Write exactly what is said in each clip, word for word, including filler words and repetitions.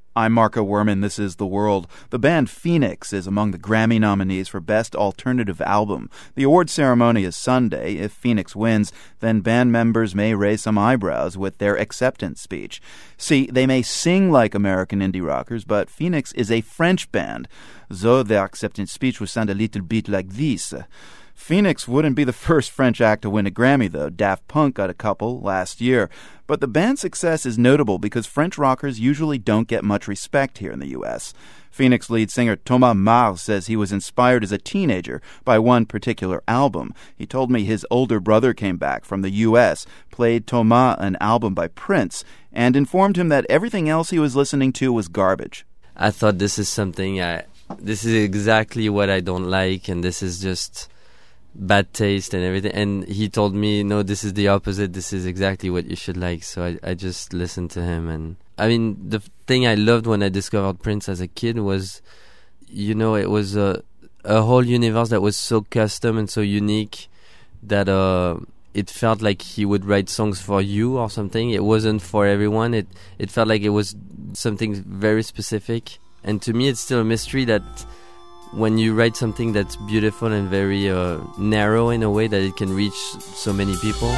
I'm Marco Werman. This is The World. The band Phoenix is among the Grammy nominees for Best Alternative Album. The award ceremony is Sunday. If Phoenix wins, then band members may raise some eyebrows with their acceptance speech. See, they may sing like American indie rockers, but Phoenix is a French band. So their acceptance speech will sound a little bit like this. Phoenix wouldn't be the first French act to win a Grammy, though. Daft Punk got a couple last year. But the band's success is notable because French rockers usually don't get much respect here in the U S. Phoenix lead singer Thomas Mars says he was inspired as a teenager by one particular album. He told me his older brother came back from the U S, played Thomas an album by Prince, and informed him that everything else he was listening to was garbage. I thought this is something, I, this is exactly what I don't like, and this is just bad taste and everything. And he told me, no, this is the opposite. This is exactly what you should like. So I, I just listened to him. And I mean, the thing I loved when I discovered Prince as a kid was, you know, it was a, a whole universe that was so custom and so unique that uh, it felt like he would write songs for you or something. It wasn't for everyone. It, it felt like it was something very specific. And to me, it's still a mystery that when you write something that's beautiful and very uh, narrow in a way that it can reach so many people.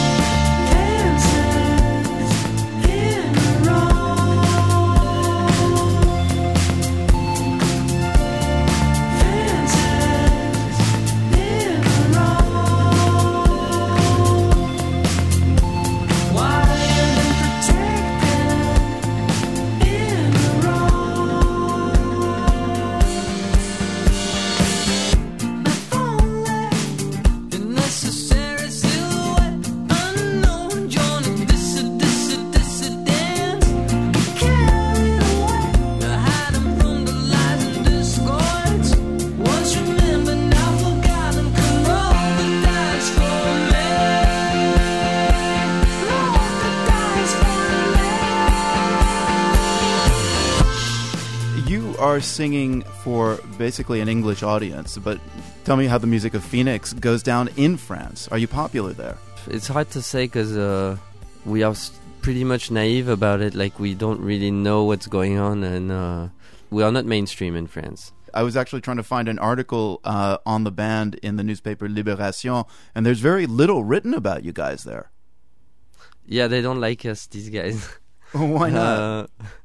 Are singing for basically an English audience, but tell me how the music of Phoenix goes down in France. Are you popular there? It's hard to say because uh, we are pretty much naive about it. Like, we don't really know what's going on, and uh, we are not mainstream in France. I was actually trying to find an article uh, on the band in the newspaper Libération, and there's very little written about you guys there. Yeah, they don't like us, these guys. Why not? Uh,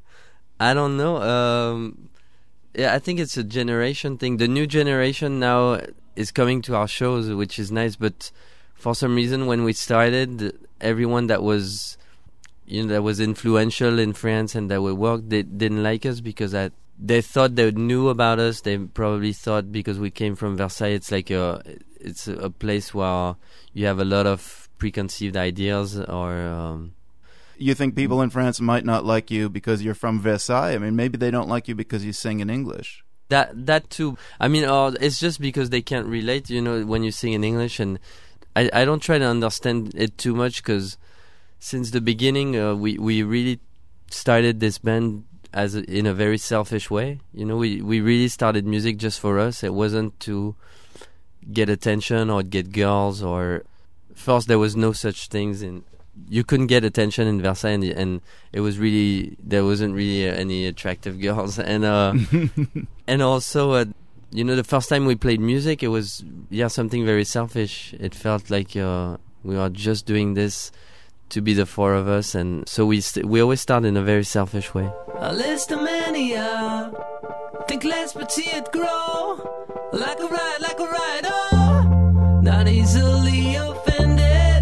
I don't know. Um, Yeah, I think it's a generation thing. The new generation now is coming to our shows, which is nice. But for some reason, when we started, everyone that was, you know, that was influential in France and that would work, they didn't like us because I, they thought they knew about us. They probably thought because we came from Versailles, it's like a, it's a place where you have a lot of preconceived ideas or. Um, You think people in France might not like you because you're from Versailles? I mean, maybe they don't like you because you sing in English. That that too. I mean, uh, it's just because they can't relate, you know, when you sing in English. And I, I don't try to understand it too much because since the beginning, uh, we, we really started this band as a, in a very selfish way. You know, we, we really started music just for us. It wasn't to get attention or get girls or... First, there was no such things in... You couldn't get attention in Versailles, and, and it was really there wasn't really any attractive girls, and uh, and also, uh, you know, the first time we played music, it was yeah something very selfish. It felt like uh, we were just doing this to be the four of us, and so we st- we always start in a very selfish way. Think let's petite grow like a ride, like a ride, oh, not easily offended.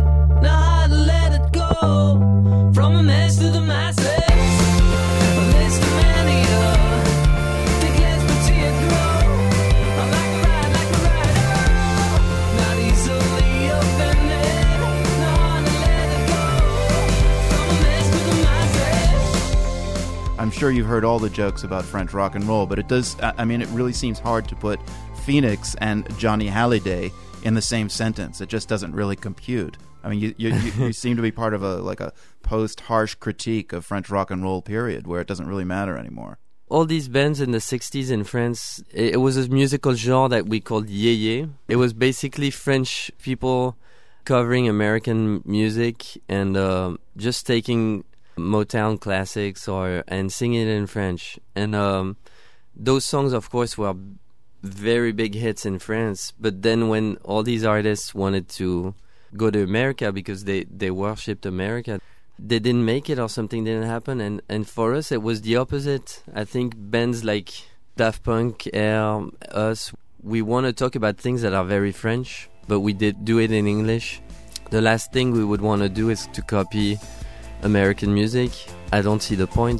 From a mess to the masses, a list of mania. Think less but see it grow. I'm like a ride, like a ride, oh, not easily offended. No one to let it go. From a mess to the masses. I'm sure you've heard all the jokes about French rock and roll, but it does, I mean, it really seems hard to put Phoenix and Johnny Hallyday in the same sentence. It just doesn't really compute. I mean, you, you, you, you seem to be part of a like a post-harsh critique of French rock and roll period where it doesn't really matter anymore. All these bands in the sixties in France, it, it was a musical genre that we called yéyé. It was basically French people covering American music and uh, just taking Motown classics or and sing it in French. And um, those songs, of course, were very big hits in France. But then when all these artists wanted to go to America because they, they worshipped America, they didn't make it or something didn't happen. And, and for us, it was the opposite. I think bands like Daft Punk, Air, us, we want to talk about things that are very French, but we did do it in English. The last thing we would want to do is to copy American music. I don't see the point.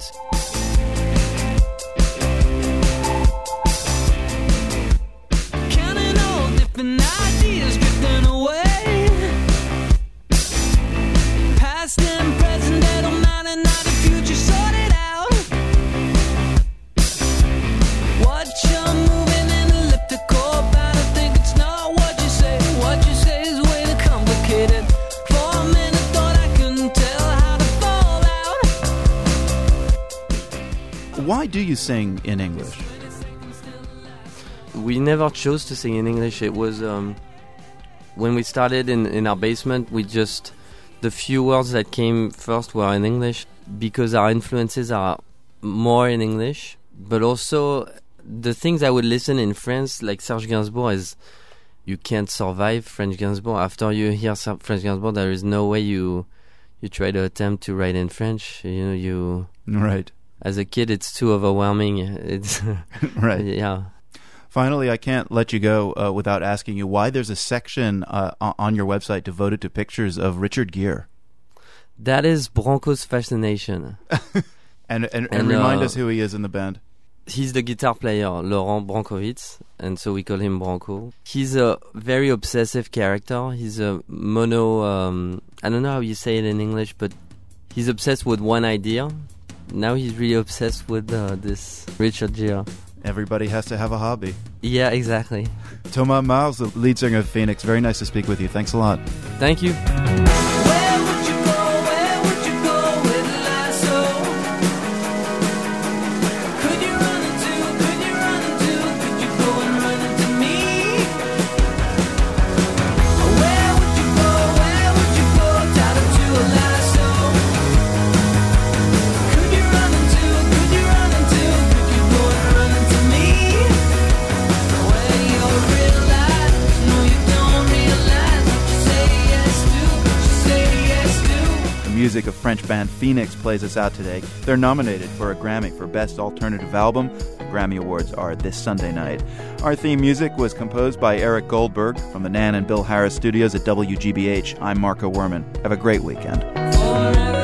Counting all different ideas drifting away. Past and present, they don't matter, now the future sorted out. Watch you moving in elliptical bound. I think it's not what you say. What you say is way too complicated. For a minute thought I couldn't tell how to fall out. Why do you sing in English? We never chose to sing in English. It was um, when we started in, in our basement, we just, the few words that came first were in English because our influences are more in English. But also the things I would listen in France, like Serge Gainsbourg, is you can't survive French Gainsbourg. After you hear French Gainsbourg, there is no way you you try to attempt to write in French. You know, you Right. as a kid, it's too overwhelming. It's Right. yeah. Finally, I can't let you go uh, without asking you why there's a section uh, on your website devoted to pictures of Richard Gere. That is Branco's fascination. And and, and, And, remind uh, us who he is in the band. He's the guitar player, Laurent Brankovitz, and so we call him Branco. He's a very obsessive character. He's a mono, um, I don't know how you say it in English, but he's obsessed with one idea. Now he's really obsessed with uh, this Richard Gere. Everybody has to have a hobby. Yeah, exactly. Thomas Mars, the lead singer of Phoenix, very nice to speak with you. Thanks a lot. Thank you. Where would you go? Where would you go with a lasso? Could you run into? Could you run into? Could you go and run into me? Where would you go? Where would you go? Tied up to a lasso. Could you run into? Could you run into? Could you go and run into me? Where you realize? No, you don't realize what you say yes to. What you say yes to. The music of French band Phoenix plays us out today. They're nominated for a Grammy for Best Alternative Album. The Grammy Awards are this Sunday night. Our theme music was composed by Eric Goldberg from the Nan and Bill Harris studios at W G B H. I'm Marco Werman. Have a great weekend. Forever.